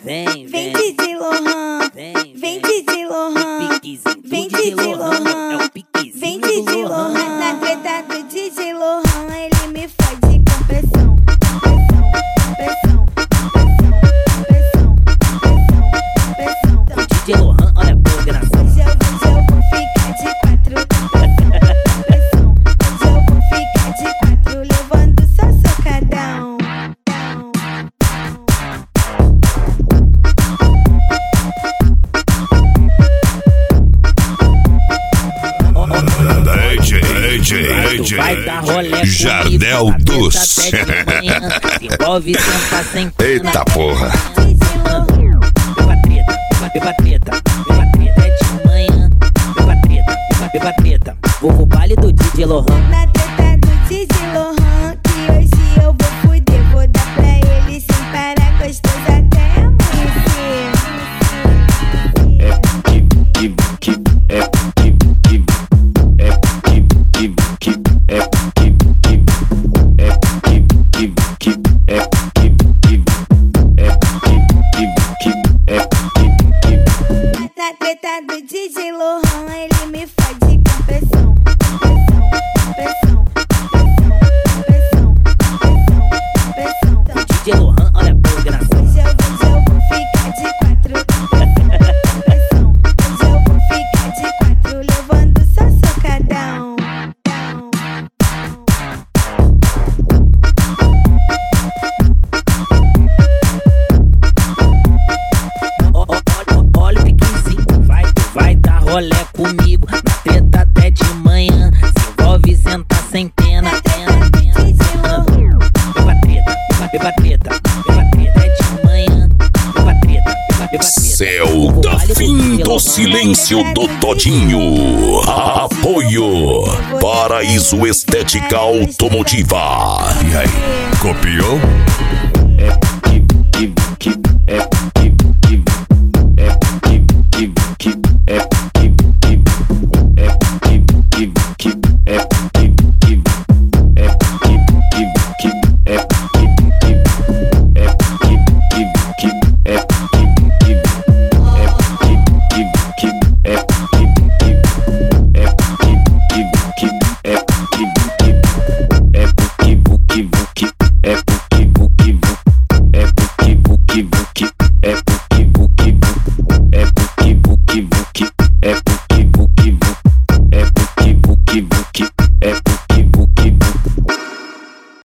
Vem Didi Lohan, vem Didi Lohan, vem Didi Lohan, vem Didi Lohan. Na treta do Didi Lohan, ele me fode com pressão, pressão, pressão, pressão, pressão, pressão. Didi Lohan, olha a coordenação. Hoje eu vou ficar de quatro, pressão. Hoje eu vou ficar de quatro, levando só socadão. Vai dar rolê Jardel dos. Envolve senta sem pena. Eita porra. Beba treta, é de manhã. Beba treta, vou pro baile do Didi Lohan. Na treta do Didi Lohan, que hoje eu vou fuder. Vou dar pra ele sem parar, gostoso até amanhecer. Na treta do Didi Lohan, ele me fode com pressão, pressão, pressão, pressão, pressão, pressão. Didi Lohan, olha a coordenação. Hoje eu vou ficar de quatro, pressão. Hoje eu vou ficar de quatro, levando só socadão. Olha o piquezinho, vai dar rolê comigo. Na treta até de manhã, se envolve, senta sem pena. Beba treta, é de manhã. Beba treta. Céu da fim do silêncio do Todinho. Apoio Paraíso Estética Automotiva. E aí, copiou? É